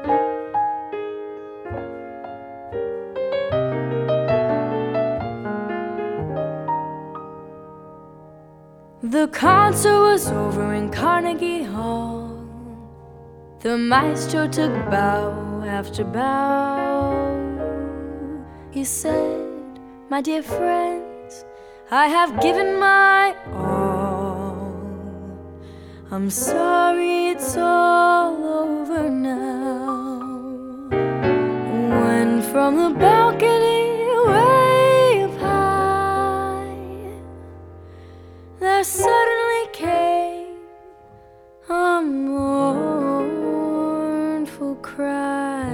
The concert was over in Carnegie Hall. The maestro took bow after bow. He said, "My dear friends, I have given my all. I'm sorry it's all over now." When from the balcony way up high, there suddenly came a mournful cry.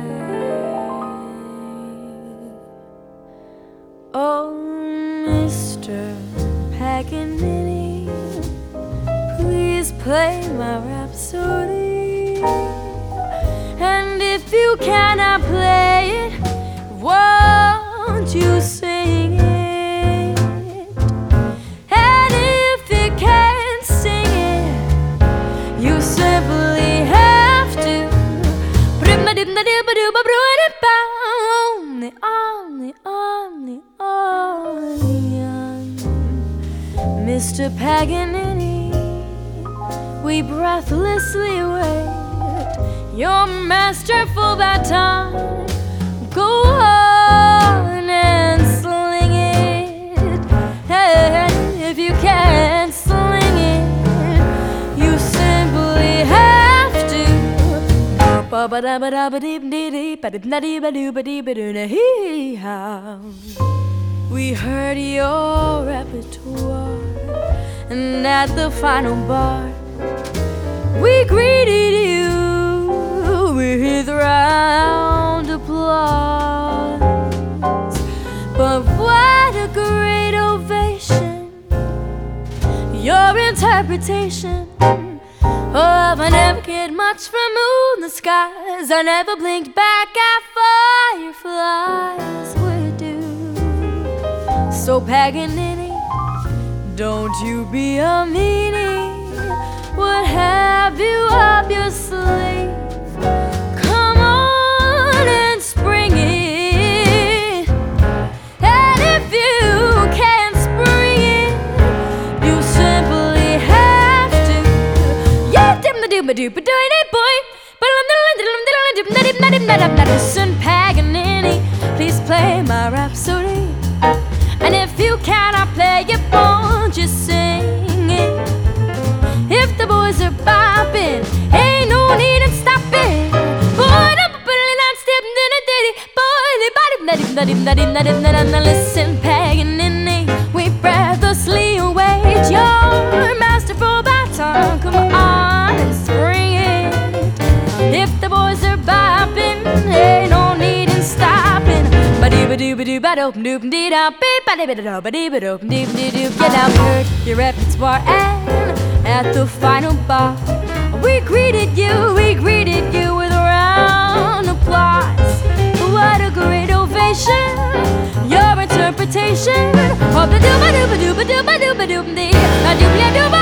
"Oh, Mr. Paganini, please play my rhapsody. And if you cannot play it, won't you sing it? And if you can't sing it, you simply have to Mr. Paganini, we breathlessly wait your masterful baton. Go on and sling it. And if you can't sling it, you simply have to. We heard your repertoire, and at the final bar, we greeted you with round applause. But what a great ovation! Your interpretation of "I never cared much for moon the skies, I never blinked back at fireflies" would do. So Paganini, don't you be a meanie. What have you up your sleeve? Come on and spring it. And if you can't spring it, you simply have to. Listen, Paganini, please play my rhapsody. And if you cannot play it, won't you sing it? If the boys are bopping, ain't no need in stopping. Listen, Paganini, we breathlessly await your masterful baton. Come on and spring it. If the boys are bopping, ain't no need in stopping. Get out, heard your repertoire, and at the final bar, we greeted you with round applause. What a great ovation! Your interpretation of the dooba dooba dooba dooba dooba dooba dooba dooba